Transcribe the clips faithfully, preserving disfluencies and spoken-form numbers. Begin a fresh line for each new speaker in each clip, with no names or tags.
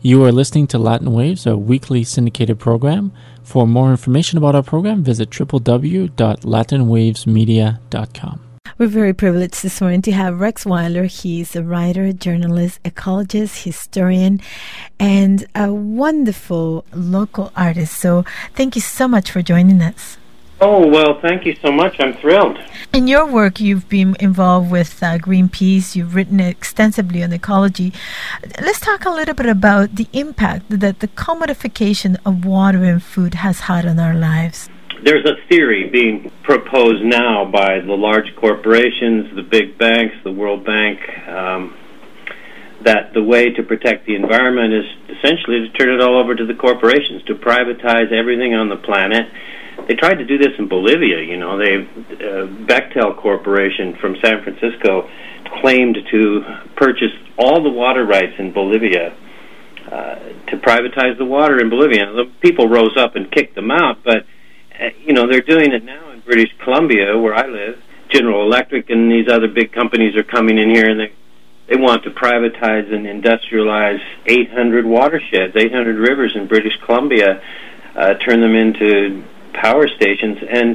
You are listening to Latin Waves, a weekly syndicated program. For more information about our program, visit w w w dot latin waves media dot com.
We're very privileged this morning to have Rex Weiler. He's a writer, journalist, ecologist, historian, and a wonderful local artist. So thank you so much for joining us.
Oh, well, thank you so much. I'm thrilled.
In your work, you've been involved with uh, Greenpeace. You've written extensively on ecology. Let's talk a little bit about the impact that the commodification of water and food has had on our lives.
There's a theory being proposed now by the large corporations, the big banks, the World Bank, um, that the way to protect the environment is essentially to turn it all over to the corporations, to privatize everything on the planet. They tried to do this in Bolivia, you know. They, uh, Bechtel Corporation from San Francisco claimed to purchase all the water rights in Bolivia uh, to privatize the water in Bolivia. And the people rose up and kicked them out, but Uh, you know, they're doing it now in British Columbia, where I live. General Electric and these other big companies are coming in here, and they they want to privatize and industrialize eight hundred watersheds, eight hundred rivers in British Columbia, uh, turn them into power stations. And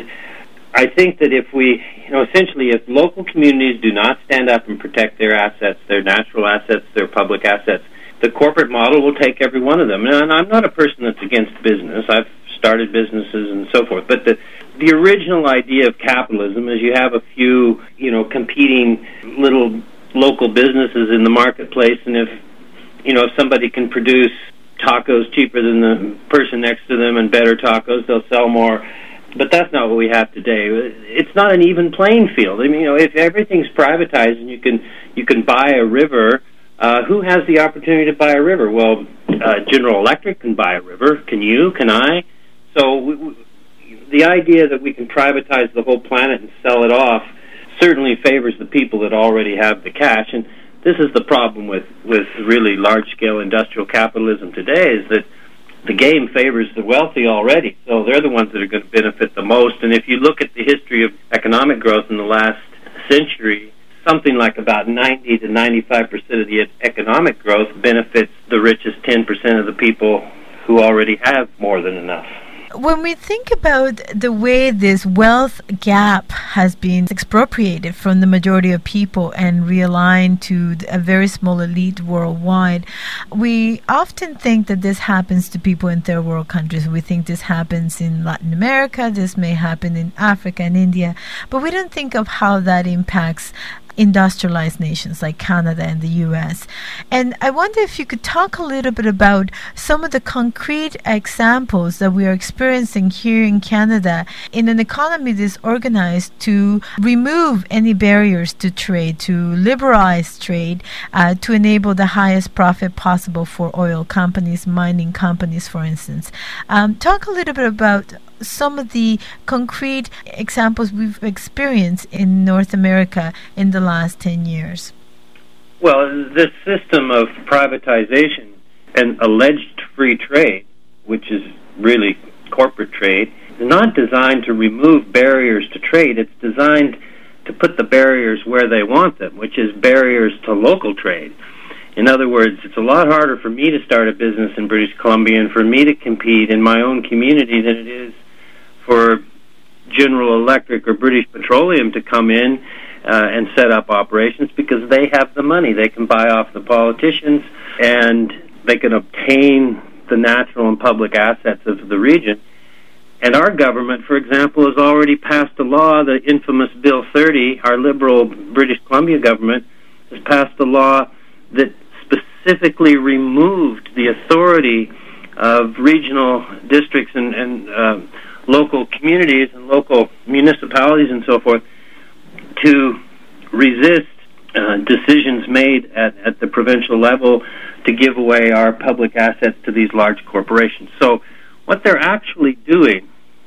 I think that if we, you know, essentially if local communities do not stand up and protect their assets, their natural assets, their public assets, the corporate model will take every one of them. And I'm not a person that's against business. I've started businesses and so forth. But the the original idea of capitalism is you have a few, you know, competing little local businesses in the marketplace, and if, you know, if somebody can produce tacos cheaper than the person next to them and better tacos, they'll sell more. But that's not what we have today. It's not an even playing field. I mean, you know, if everything's privatized and you can you can buy a river, uh, who has the opportunity to buy a river? Well, uh, General Electric can buy a river. Can you? Can I? So we, we, the idea that we can privatize the whole planet and sell it off certainly favors the people that already have the cash. And this is the problem with, with really large-scale industrial capitalism today, is that the game favors the wealthy already. So they're the ones that are going to benefit the most. And if you look at the history of economic growth in the last century, something like about ninety to ninety-five percent of the economic growth benefits the richest ten percent of the people who already have more than enough.
When we think about the way this wealth gap has been expropriated from the majority of people and realigned to a very small elite worldwide, we often think that this happens to people in third world countries. We think this happens in Latin America, this may happen in Africa and India, but we don't think of how that impacts industrialized nations like Canada and the U S. And I wonder if you could talk a little bit about some of the concrete examples that we are experiencing here in Canada in an economy that's organized to remove any barriers to trade, to liberalize trade, uh, to enable the highest profit possible for oil companies, mining companies, for instance. Um, talk a little bit about some of the concrete examples we've experienced in North America in the last ten years.
Well, this system of privatization and alleged free trade, which is really corporate trade, is not designed to remove barriers to trade. It's designed to put the barriers where they want them, which is barriers to local trade. In other words, it's a lot harder for me to start a business in British Columbia and for me to compete in my own community than it is for General Electric or British Petroleum to come in uh, and set up operations, because they have the money. They can buy off the politicians, and they can obtain the natural and public assets of the region. And our government, for example, has already passed a law, the infamous Bill thirty. Our liberal British Columbia government has passed a law that specifically removed the authority of regional districts and, and uh, local communities and local municipalities and so forth to resist uh, decisions made at, at the provincial level to give away our public assets to these large corporations. So what they're actually doing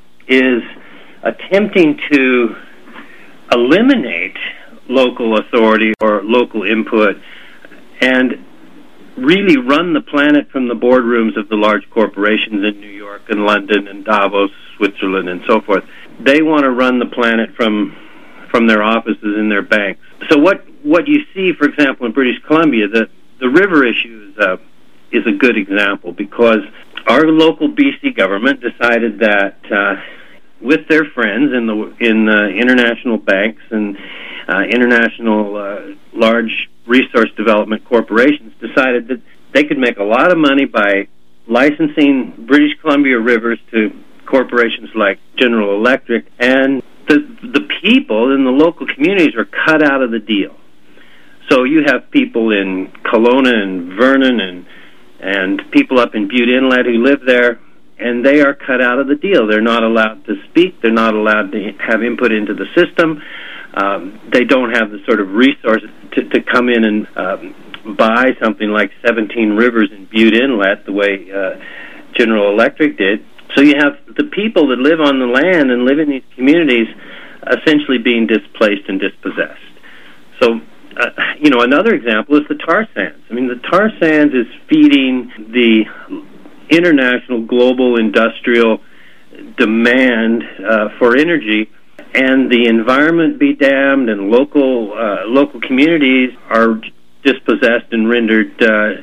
is attempting to eliminate local authority or local input and really run the planet from the boardrooms of the large corporations in New York and London and Davos, Switzerland, and so forth. They want to run the planet from from their offices in their banks. So what what you see, for example, in British Columbia, the the river issue is a is a good example, because our local B C government decided that uh, with their friends in the in uh, international banks and uh, international uh, large resource development corporations, decided that they could make a lot of money by licensing British Columbia rivers to corporations like General Electric, and the the people in the local communities are cut out of the deal. So you have people in Kelowna and Vernon and and people up in Butte Inlet who live there, and they are cut out of the deal. They're not allowed to speak. They're not allowed to have input into the system. Um, they don't have the sort of resources to, to come in and um, buy something like seventeen rivers in Butte Inlet the way uh, General Electric did. So you have the people that live on the land and live in these communities essentially being displaced and dispossessed. So, uh, you know, another example is the tar sands. I mean, the tar sands is feeding the international global industrial demand uh, for energy, and the environment be damned, and local uh, local communities are dispossessed and rendered uh,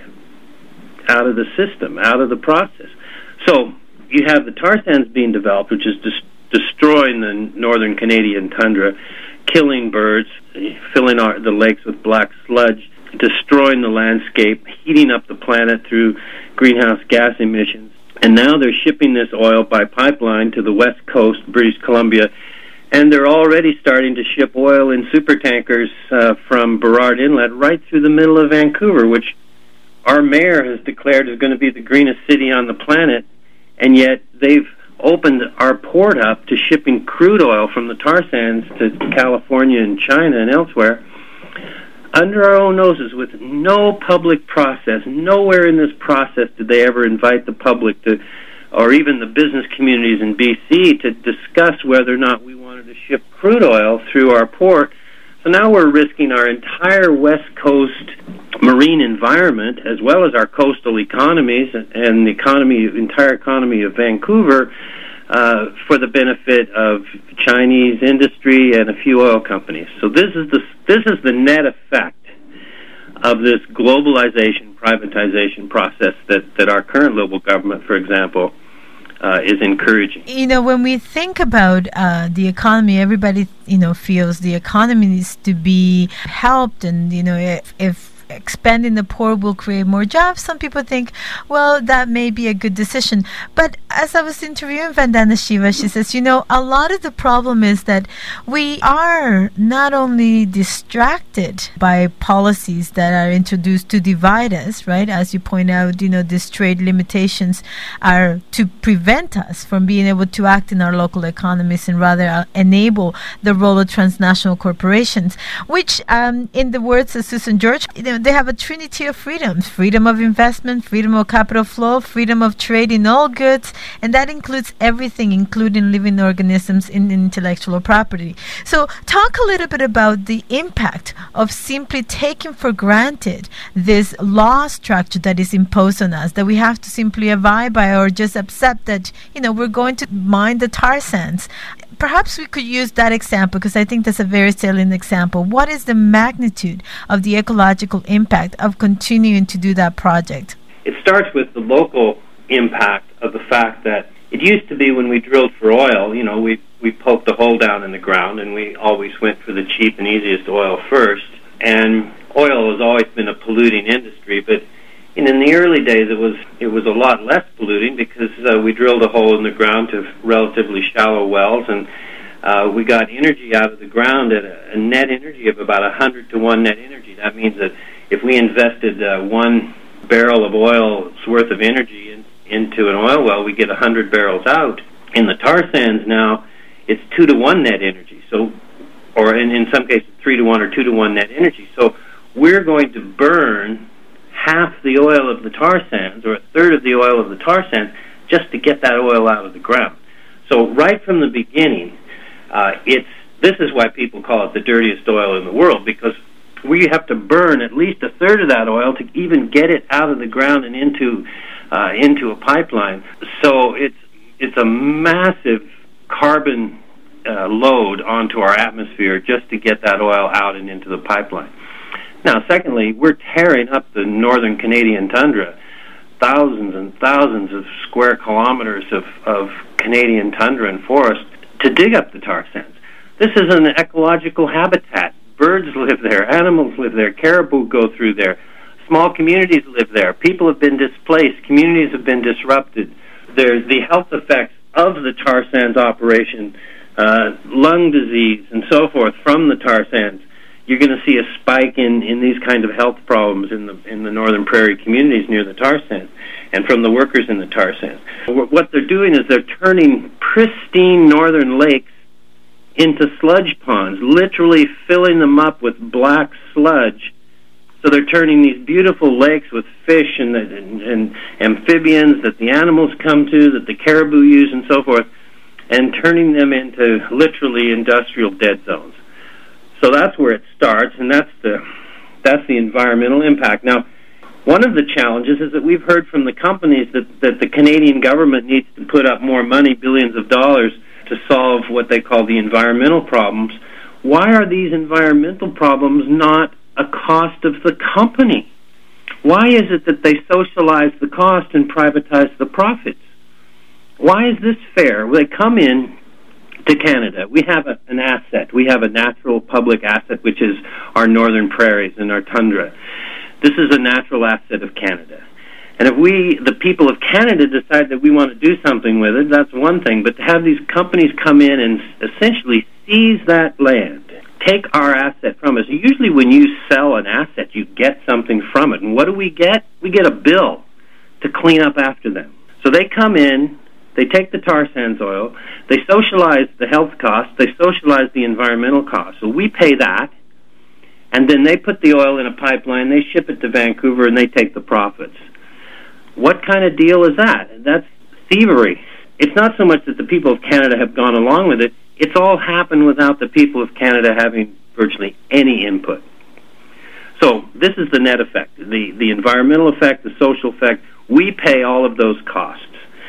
out of the system, out of the process. So you have the tar sands being developed, which is des- destroying the northern Canadian tundra, killing birds, filling our, the lakes with black sludge, destroying the landscape, heating up the planet through greenhouse gas emissions. And now they're shipping this oil by pipeline to the west coast, British Columbia, and they're already starting to ship oil in supertankers uh, from Burrard Inlet right through the middle of Vancouver, which our mayor has declared is going to be the greenest city on the planet, and yet they've opened our port up to shipping crude oil from the tar sands to California and China and elsewhere under our own noses with no public process. Nowhere in this process did they ever invite the public to, or even the business communities in B C, to discuss whether or not we wanted to ship crude oil through our port. So now we're risking our entire West Coast marine environment, as well as our coastal economies and the economy, entire economy of Vancouver, uh, for the benefit of Chinese industry and a few oil companies. So this is the this is the net effect of this globalization, privatization process that, that our current local government, for example, Uh, is encouraging.
You know, when we think about uh, the economy, everybody, you know, feels the economy needs to be helped, and, you know, if, if expanding the port will create more jobs, some people think, well, that may be a good decision. But as I was interviewing Vandana Shiva, she says, you know, a lot of the problem is that we are not only distracted by policies that are introduced to divide us, right? As you point out, you know, these trade limitations are to prevent us from being able to act in our local economies and rather enable the role of transnational corporations, which, um, in the words of Susan George, you know, they have a trinity of freedoms: freedom of investment, freedom of capital flow, freedom of trade in all goods, and that includes everything, including living organisms and intellectual property. So talk a little bit about the impact of simply taking for granted this law structure that is imposed on us, that we have to simply abide by or just accept that, you know, we're going to mine the tar sands. Perhaps we could use that example, because I think that's a very salient example. What is the magnitude of the ecological impact of continuing to do that project?
It starts with the local impact of the fact that it used to be when we drilled for oil, you know, we, we poked a hole down in the ground and we always went for the cheap and easiest oil first. And oil has always been a polluting industry, but And in the early days, it was it was a lot less polluting because uh, we drilled a hole in the ground to relatively shallow wells, and uh, we got energy out of the ground at a, a net energy of about one hundred to one net energy. That means that if we invested uh, one barrel of oil's worth of energy in, into an oil well, we get one hundred barrels out. In the tar sands now, it's two to one net energy. So, or in, in some cases, three to one or two to one net energy. So we're going to burn half the oil of the tar sands, or a third of the oil of the tar sands, just to get that oil out of the ground. So right from the beginning, uh, it's this is why people call it the dirtiest oil in the world, because we have to burn at least a third of that oil to even get it out of the ground and into uh, into a pipeline. So it's it's a massive carbon uh, load onto our atmosphere just to get that oil out and into the pipeline. Now, secondly, we're tearing up the northern Canadian tundra thousands and thousands of square kilometers of, of Canadian tundra and forest to dig up the tar sands. This is an ecological habitat. Birds live there, animals live there, caribou go through there, small communities live there. People have been displaced, communities have been disrupted. There's the health effects of the tar sands operation, uh, lung disease and so forth from the tar sands. You're going to see a spike in, in these kind of health problems in the in the northern prairie communities near the tar sands and from the workers in the tar sands. What they're doing is they're turning pristine northern lakes into sludge ponds, literally filling them up with black sludge. So they're turning these beautiful lakes with fish and, and, and amphibians that the animals come to, that the caribou use and so forth, and turning them into literally industrial dead zones. So that's where it starts, and that's the that's the environmental impact. Now, one of the challenges is that we've heard from the companies that, that the Canadian government needs to put up more money, billions of dollars, to solve what they call the environmental problems. Why are these environmental problems not a cost of the company? Why is it that they socialize the cost and privatize the profits? Why is this fair? Well, they come in to Canada. We have a, an asset. We have a natural public asset, which is our northern prairies and our tundra. This is a natural asset of Canada. And if we, the people of Canada, decide that we want to do something with it, that's one thing. But to have these companies come in and essentially seize that land, take our asset from us. Usually when you sell an asset, you get something from it. And what do we get? We get a bill to clean up after them. So they come in, they take the tar sands oil, they socialize the health costs, they socialize the environmental costs. So we pay that, and then they put the oil in a pipeline, they ship it to Vancouver, and they take the profits. What kind of deal is that? That's thievery. It's not so much that the people of Canada have gone along with it. It's all happened without the people of Canada having virtually any input. So this is the net effect, the, the environmental effect, the social effect. We pay all of those costs.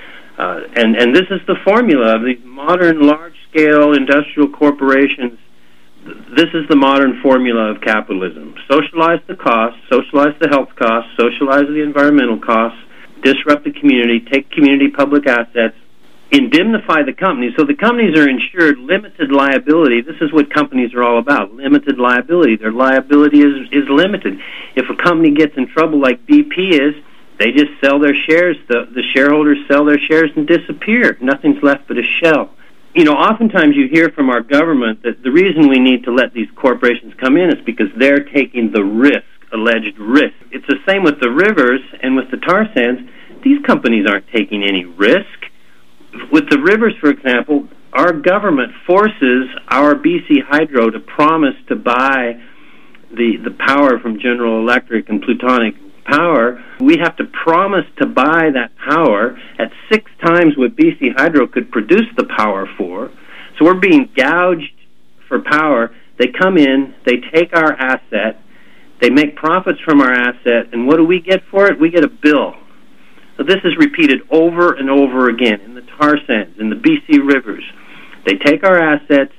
Uh, and, and this is the formula of these modern large-scale industrial corporations. This is the modern formula of capitalism. Socialize the costs, socialize the health costs, socialize the environmental costs, disrupt the community, take community public assets, indemnify the companies. So the companies are insured limited liability. This is what companies are all about, limited liability. Their liability is, is limited. If a company gets in trouble like B P is, they just sell their shares. The, the shareholders sell their shares and disappear. Nothing's left but a shell. You know, oftentimes you hear from our government that the reason we need to let these corporations come in is because they're taking the risk, alleged risk. It's the same with the rivers and with the tar sands. These companies aren't taking any risk. With the rivers, for example, our government forces our B C Hydro to promise to buy the, the power from General Electric and Plutonic Power. We have to promise to buy that power at six times what B C Hydro could produce the power for. So we're being gouged for power. They come in, they take our asset, they make profits from our asset, and what do we get for it? We get a bill. So this is repeated over and over again in the tar sands, in the B C rivers. They take our assets,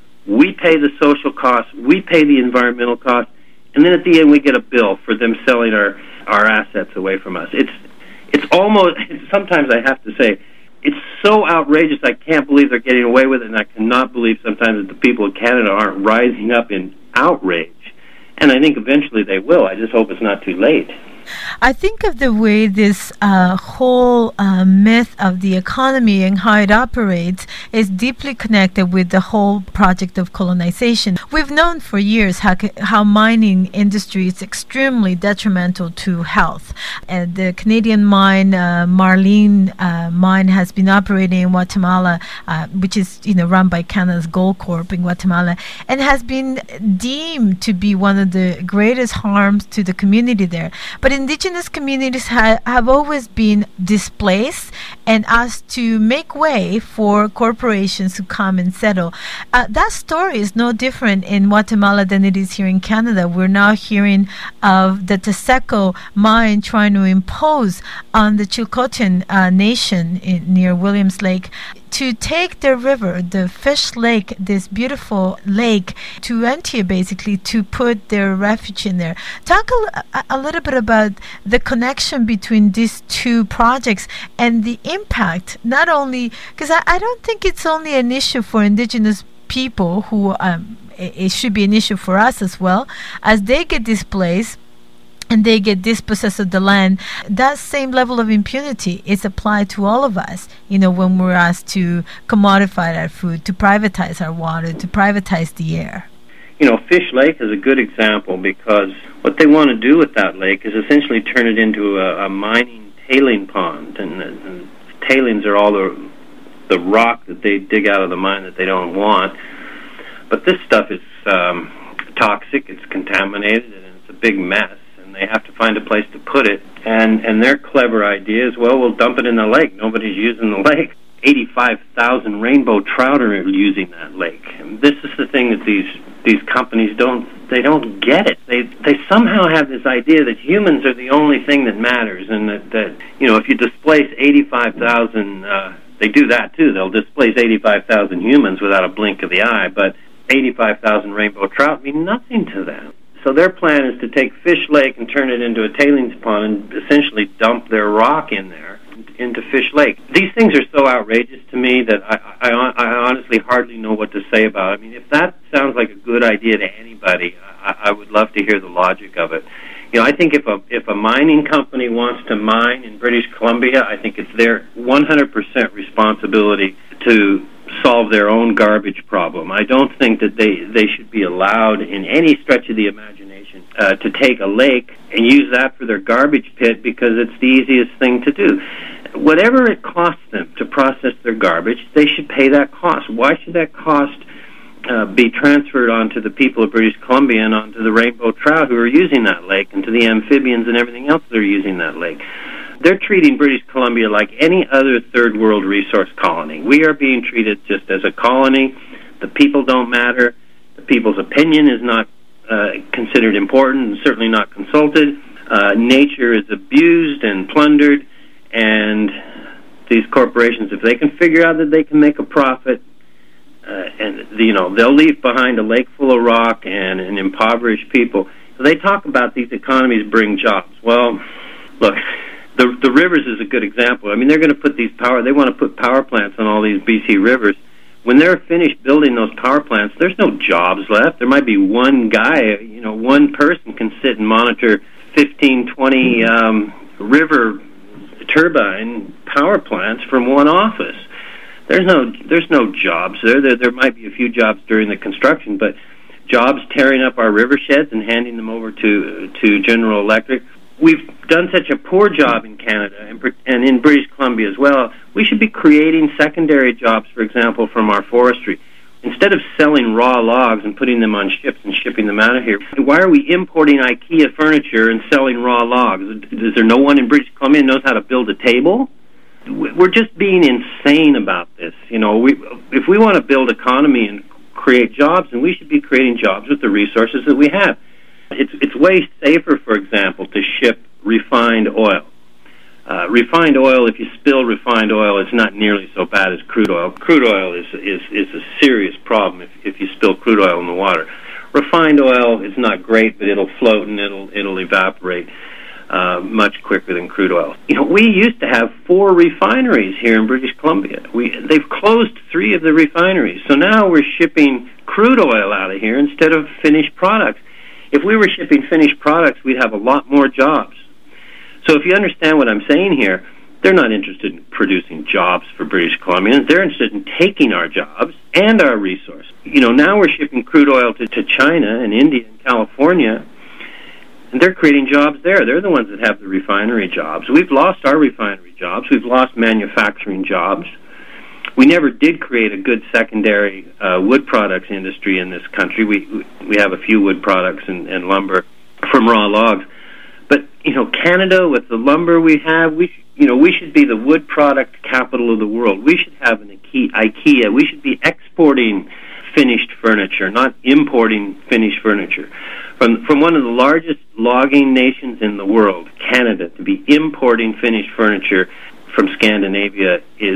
we pay the social costs, we pay the environmental costs, and then at the end we get a bill for them selling our, our assets away from us. It's it's almost, sometimes I have to say, it's so outrageous I can't believe they're getting away with it, and I cannot believe sometimes that the people of Canada aren't rising up in outrage. And I think eventually they will. I just hope it's not too late.
I think of the way this uh, whole uh, myth of the economy and how it operates is deeply connected with the whole project of colonization. We've known for years how, how mining industry is extremely detrimental to health. And the Canadian mine, uh, Marlene uh, mine, has been operating in Guatemala, uh, which is you know run by Canada's Gold Corp in Guatemala, and has been deemed to be one of the greatest harms to the community there. But indigenous communities ha- have always been displaced and us to make way for corporations to come and settle. Uh, that story is no different in Guatemala than it is here in Canada. We're now hearing of the Texeco mine trying to impose on the Chilcotin uh, Nation in, near Williams Lake to take their river, the Fish Lake, this beautiful lake, to Antioch, basically, to put their refuge in there. Talk a, a, a little bit about the connection between these two projects and the impact, not only, because I, I don't think it's only an issue for indigenous people who, um, it, it should be an issue for us as well, as they get displaced and they get dispossessed of the land. That same level of impunity is applied to all of us, you know, when we're asked to commodify our food, to privatize our water, to privatize the air.
You know, Fish Lake is a good example because what they want to do with that lake is essentially turn it into a, a mining tailing pond. And, and tailings are all the, the rock that they dig out of the mine that they don't want. But this stuff is um, toxic, it's contaminated, and it's a big mess. They have to find a place to put it, and and their clever idea is, well, we'll dump it in the lake. Nobody's using the lake. eighty-five thousand rainbow trout are using that lake. And this is the thing that these these companies don't they don't get it. They they somehow have this idea that humans are the only thing that matters, and that, that you know, if you displace eighty-five thousand, uh, they do that too. They'll displace eighty-five thousand humans without a blink of the eye, but eighty-five thousand rainbow trout mean nothing to them. So their plan is to take Fish Lake and turn it into a tailings pond and essentially dump their rock in there into Fish Lake. These things are so outrageous to me that I, I, I honestly hardly know what to say about it. I mean, if that sounds like a good idea to anybody, I, I would love to hear the logic of it. You know, I think if a if a mining company wants to mine in British Columbia, I think it's their one hundred percent responsibility to solve their own garbage problem. I don't think that they, they should be allowed in any stretch of the imagination uh, to take a lake and use that for their garbage pit because it's the easiest thing to do. Whatever it costs them to process their garbage, they should pay that cost. Why should that cost uh, be transferred onto the people of British Columbia and onto the rainbow trout who are using that lake and to the amphibians and everything else that are using that lake? They're treating British Columbia like any other third world resource colony. We are being treated just as a colony. The people don't matter. The people's opinion is not uh, considered important and certainly not consulted. Uh, nature is abused and plundered, and these corporations, if they can figure out that they can make a profit, uh, and you know, they'll leave behind a lake full of rock and an impoverished people. So they talk about these economies bring jobs. Well, look, The the rivers is a good example. I mean, they're going to put these power, they want to put power plants on all these B C rivers. When they're finished building those power plants, there's no jobs left. There might be one guy, you know, one person can sit and monitor fifteen, twenty um, river turbine power plants from one office. There's no there's no jobs there. There, there might be a few jobs during the construction, but jobs tearing up our river sheds and handing them over to to General Electric. We've done such a poor job in Canada and, and in British Columbia as well. We should be creating secondary jobs, for example, from our forestry. Instead of selling raw logs and putting them on ships and shipping them out of here, why are we importing IKEA furniture and selling raw logs? Is there no one in British Columbia who knows how to build a table? We're just being insane about this. You know, we, if we want to build economy and create jobs, then we should be creating jobs with the resources that we have. It's it's way safer, for example, to ship refined oil. Uh, refined oil, if you spill refined oil, it's not nearly so bad as crude oil. Crude oil is is, is a serious problem if, if you spill crude oil in the water. Refined oil is not great, but it'll float and it'll it'll evaporate uh, much quicker than crude oil. You know, we used to have four refineries here in British Columbia. We they've closed three of the refineries, so now we're shipping crude oil out of here instead of finished products. If we were shipping finished products, we'd have a lot more jobs. So if you understand what I'm saying here, they're not interested in producing jobs for British Columbians. They're interested in taking our jobs and our resources. You know, now we're shipping crude oil to, to China and India and California, and they're creating jobs there. They're the ones that have the refinery jobs. We've lost our refinery jobs. We've lost manufacturing jobs. We never did create a good secondary uh, wood products industry in this country. We we have a few wood products and, and lumber from raw logs. But, you know, Canada, with the lumber we have, we you know, we should be the wood product capital of the world. We should have an IKEA. We should be exporting finished furniture, not importing finished furniture. From from one of the largest logging nations in the world, Canada, to be importing finished furniture from Scandinavia is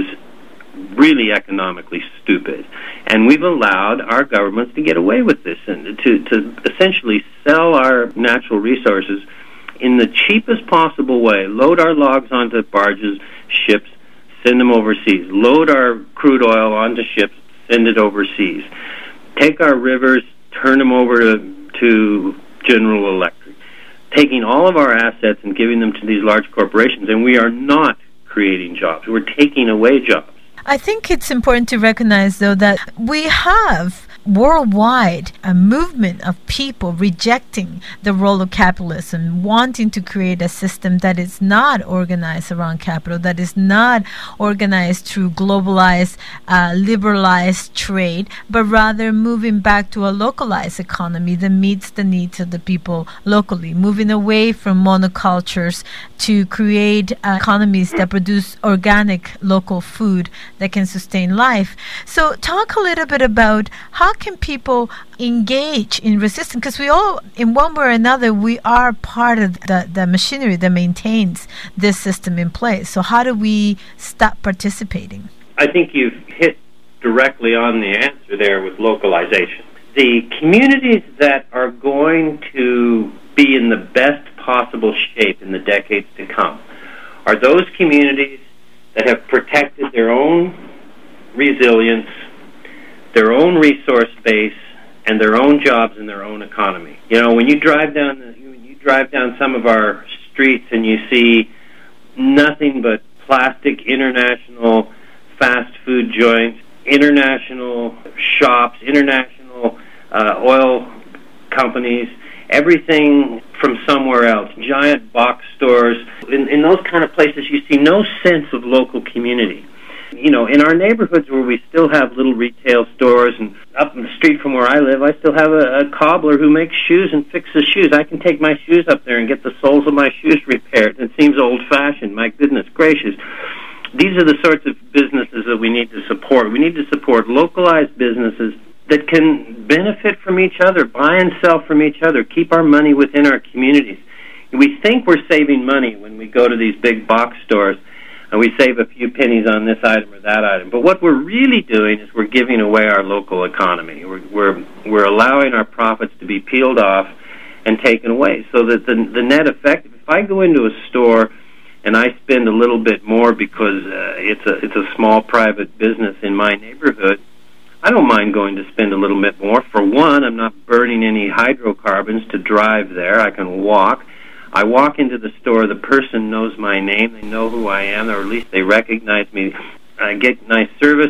really economically stupid. And we've allowed our governments to get away with this and to, to essentially sell our natural resources in the cheapest possible way, load our logs onto barges, ships, send them overseas, load our crude oil onto ships, send it overseas, take our rivers, turn them over to, to General Electric, taking all of our assets and giving them to these large corporations, and we are not creating jobs. We're taking away jobs.
I think it's important to recognize, though, that we have worldwide a movement of people rejecting the role of capitalism, wanting to create a system that is not organized around capital, that is not organized through globalized, uh, liberalized trade, but rather moving back to a localized economy that meets the needs of the people locally, moving away from monocultures to create uh, economies that produce organic local food that can sustain life. So talk a little bit about how can people engage in resistance? Because we all, in one way or another, we are part of the, the machinery that maintains this system in place. So how do we stop participating?
I think you've hit directly on the answer there with localization. The communities that are going to be in the best possible shape in the decades to come are those communities that have protected their own resilience, their own resource base, and their own jobs and their own economy. You know, when you drive down the, when you drive down some of our streets and you see nothing but plastic international fast food joints, international shops, international uh, oil companies, everything from somewhere else, giant box stores. In, in those kind of places, you see no sense of local community. You know, in our neighborhoods where we still have little retail stores, and up the street from where I live, I still have a, a cobbler who makes shoes and fixes shoes. I can take my shoes up there and get the soles of my shoes repaired. It seems old-fashioned. My goodness gracious. These are the sorts of businesses that we need to support. We need to support localized businesses that can benefit from each other, buy and sell from each other, keep our money within our communities. We think we're saving money when we go to these big box stores and we save a few pennies on this item or that item. But what we're really doing is we're giving away our local economy. We're we're, we're allowing our profits to be peeled off and taken away. So that the, the net effect, if I go into a store and I spend a little bit more because uh, it's a it's a small private business in my neighborhood, I don't mind going to spend a little bit more. For one, I'm not burning any hydrocarbons to drive there. I can walk. I walk into the store, the person knows my name, they know who I am, or at least they recognize me. I get nice service.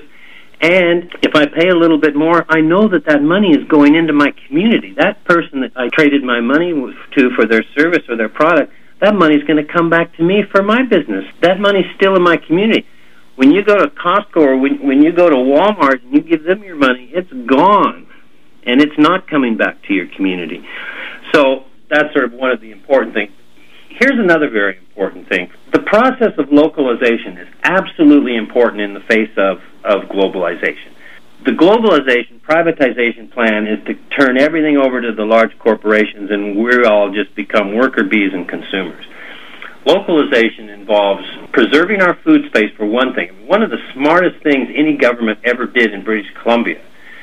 And if I pay a little bit more, I know that that money is going into my community. That person that I traded my money to for their service or their product, that money is going to come back to me for my business. That money is still in my community. When you go to Costco or when, when you go to Walmart and you give them your money, it's gone, and it's not coming back to your community. So that's sort of one of the important things. Here's another very important thing. The process of localization is absolutely important in the face of, of globalization. The globalization privatization plan is to turn everything over to the large corporations, and we all just become worker bees and consumers. Localization involves preserving our food space, for one thing. One of the smartest things any government ever did in British Columbia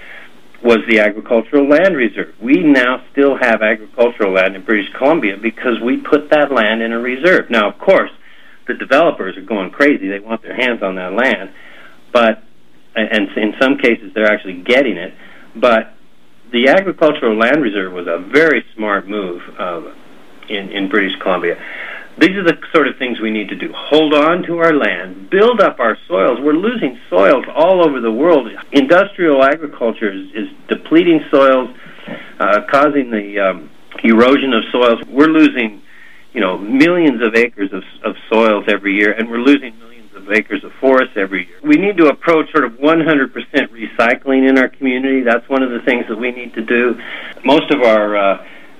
was the agricultural land reserve. We now still have agricultural land in British Columbia because we put that land in a reserve. Now, of course, the developers are going crazy. They want their hands on that land, but and in some cases they're actually getting it. But the agricultural land reserve was a very smart move uh, in, in British Columbia. These are the sort of things we need to do. Hold on to our land, build up our soils. We're losing soils all over the world. Industrial agriculture is, is depleting soils, uh, causing the um, erosion of soils. We're losing, you know, millions of acres of, of soils every year, and we're losing millions of acres of forests every year. We need to approach sort of one hundred percent recycling in our community. That's one of the things that we need to do. Most of our uh,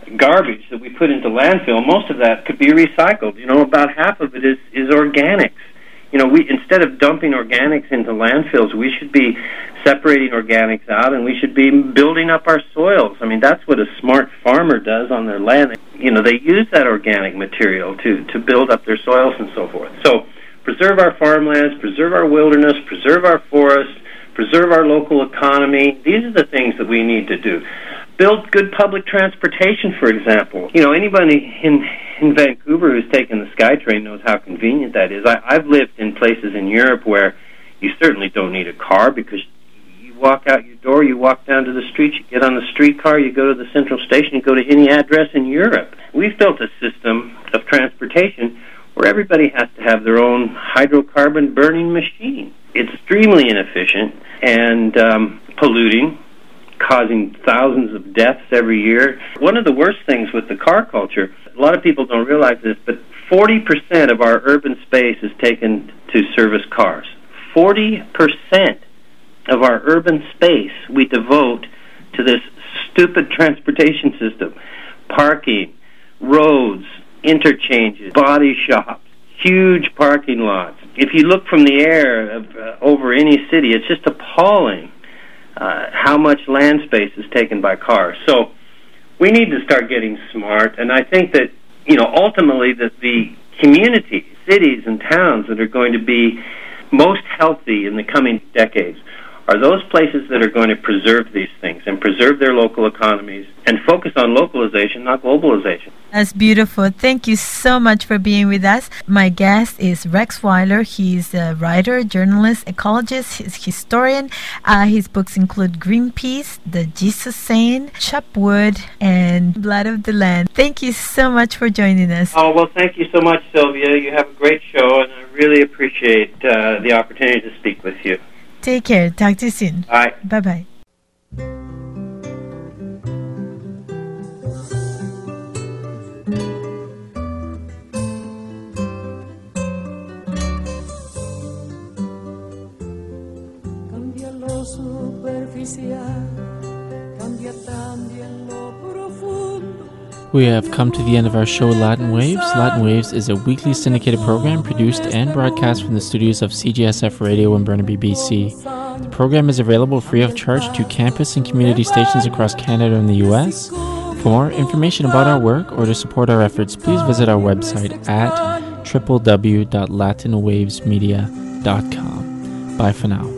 garbage that we put into landfill, most of that could be recycled. You know, about half of it is, is organics. You know, we instead of dumping organics into landfills, we should be separating organics out, and we should be building up our soils. I mean, that's what a smart farmer does on their land. You know, they use that organic material to, to build up their soils and so forth. So preserve our farmlands, preserve our wilderness, preserve our forests, preserve our local economy. These are the things that we need to do. Build good public transportation, for example. You know, anybody in in Vancouver who's taken the SkyTrain knows how convenient that is. I, I've lived in places in Europe where you certainly don't need a car, because you walk out your door, you walk down to the street, you get on the streetcar, you go to the central station, you go to any address in Europe. We've built a system of transportation where everybody has to have their own hydrocarbon burning machine. It's extremely inefficient and um, polluting, causing thousands of deaths every year. One of the worst things with the car culture, a lot of people don't realize this, but forty percent of our urban space is taken to service cars. forty percent of our urban space we devote to this stupid transportation system. Parking, roads, interchanges, body shops, huge parking lots. If you look from the air of, uh, over any city, it's just appalling uh, how much land space is taken by cars. So we need to start getting smart, and I think that, you know, ultimately that the communities, cities and towns that are going to be most healthy in the coming decades are those places that are going to preserve these things and preserve their local economies and focus on localization, not globalization.
That's beautiful. Thank you so much for being with us. My guest is Rex Weiler. He's a writer, journalist, ecologist, he's historian. Uh, his books include Greenpeace, The Jesus Saying, Chop Wood, and Blood of the Land. Thank you so much for joining us.
Oh, well, thank you so much, Sylvia. You have a great show, and I really appreciate uh, the opportunity to speak with you.
Take care. Talk to you soon.
Bye.
Bye-bye.
Cambia lo superficial, cambia también lo profundo.
We have come to the end of our show, Latin Waves. Latin Waves is a weekly syndicated program produced and broadcast from the studios of C J S F Radio in Burnaby, B C. The program is available free of charge to campus and community stations across Canada and the U S. For more information about our work or to support our efforts, please visit our website at w w w dot latin waves media dot com. Bye for now.